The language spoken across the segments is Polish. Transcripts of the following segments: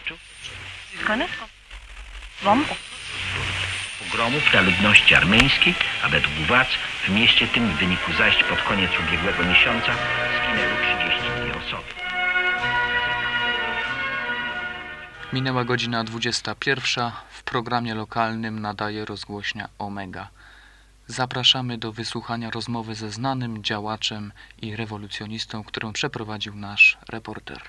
Pogromów na ludności armeńskiej, a według władz w mieście tym w wyniku zajść pod koniec ubiegłego miesiąca zginęły 32 osoby. Minęła godzina 21. W programie lokalnym nadaje rozgłośnia Omega. Zapraszamy do wysłuchania rozmowy ze znanym działaczem i rewolucjonistą, którą przeprowadził nasz reporter.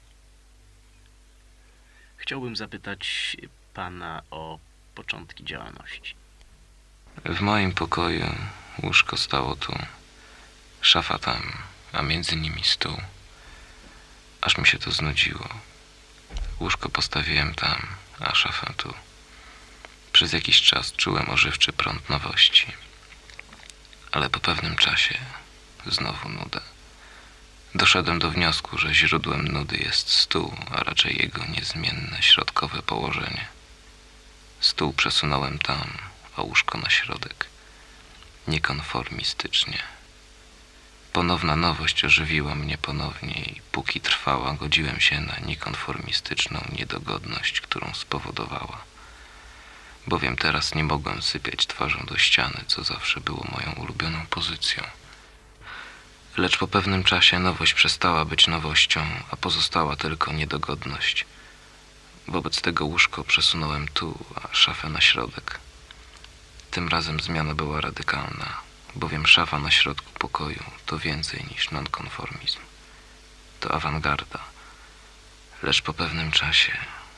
Chciałbym zapytać pana o początki działalności. W moim pokoju łóżko stało tu, szafa tam, a między nimi stół. Aż mi się to znudziło. Łóżko postawiłem tam, a szafę tu. Przez jakiś czas czułem ożywczy prąd nowości. Ale po pewnym czasie znowu nuda. Doszedłem do wniosku, że źródłem nudy jest stół, a raczej jego niezmienne środkowe położenie. Stół przesunąłem tam, a łóżko na środek. Niekonformistycznie. Ponowna nowość ożywiła mnie ponownie i póki trwała, godziłem się na niekonformistyczną niedogodność, którą spowodowała. Bowiem teraz nie mogłem sypiać twarzą do ściany, co zawsze było moją ulubioną pozycją. Lecz po pewnym czasie nowość przestała być nowością, a pozostała tylko niedogodność. Wobec tego łóżko przesunąłem tu, a szafę na środek. Tym razem zmiana była radykalna, bowiem szafa na środku pokoju to więcej niż nonkonformizm. To awangarda. Lecz po pewnym czasie...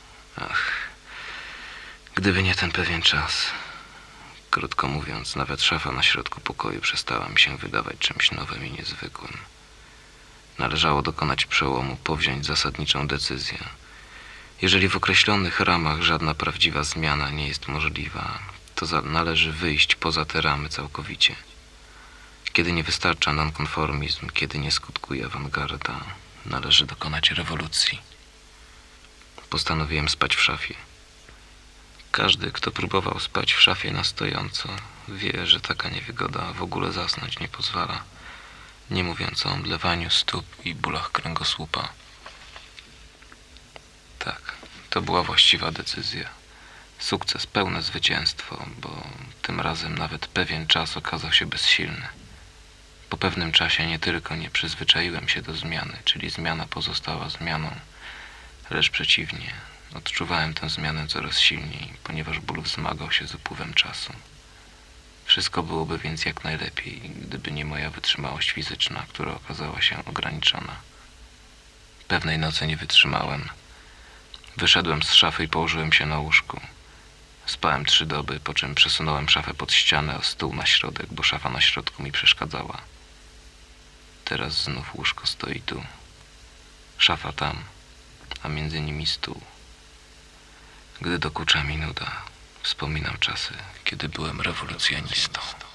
Gdyby nie ten pewien czas... Krótko mówiąc, nawet szafa na środku pokoju przestała mi się wydawać czymś nowym i niezwykłym. Należało dokonać przełomu, powziąć zasadniczą decyzję. Jeżeli w określonych ramach żadna prawdziwa zmiana nie jest możliwa, to należy wyjść poza te ramy całkowicie. Kiedy nie wystarcza nonkonformizm, kiedy nie skutkuje awangarda, należy dokonać rewolucji. Postanowiłem spać w szafie. Każdy, kto próbował spać w szafie na stojąco, wie, że taka niewygoda w ogóle zasnąć nie pozwala, nie mówiąc o omdlewaniu stóp i bólach kręgosłupa. Tak, to była właściwa decyzja. Sukces, pełne zwycięstwo, bo tym razem nawet pewien czas okazał się bezsilny. Po pewnym czasie nie tylko nie przyzwyczaiłem się do zmiany, czyli zmiana pozostała zmianą, lecz przeciwnie, odczuwałem tę zmianę coraz silniej, ponieważ ból wzmagał się z upływem czasu. Wszystko byłoby więc jak najlepiej, gdyby nie moja wytrzymałość fizyczna, która okazała się ograniczona. Pewnej nocy nie wytrzymałem. Wyszedłem z szafy i położyłem się na łóżku. Spałem 3 doby, po czym przesunąłem szafę pod ścianę, a stół na środek, bo szafa na środku mi przeszkadzała. Teraz znów łóżko stoi tu. Szafa tam, a między nimi stół. Gdy dokucza mi nuda, wspominam czasy, kiedy byłem rewolucjonistą.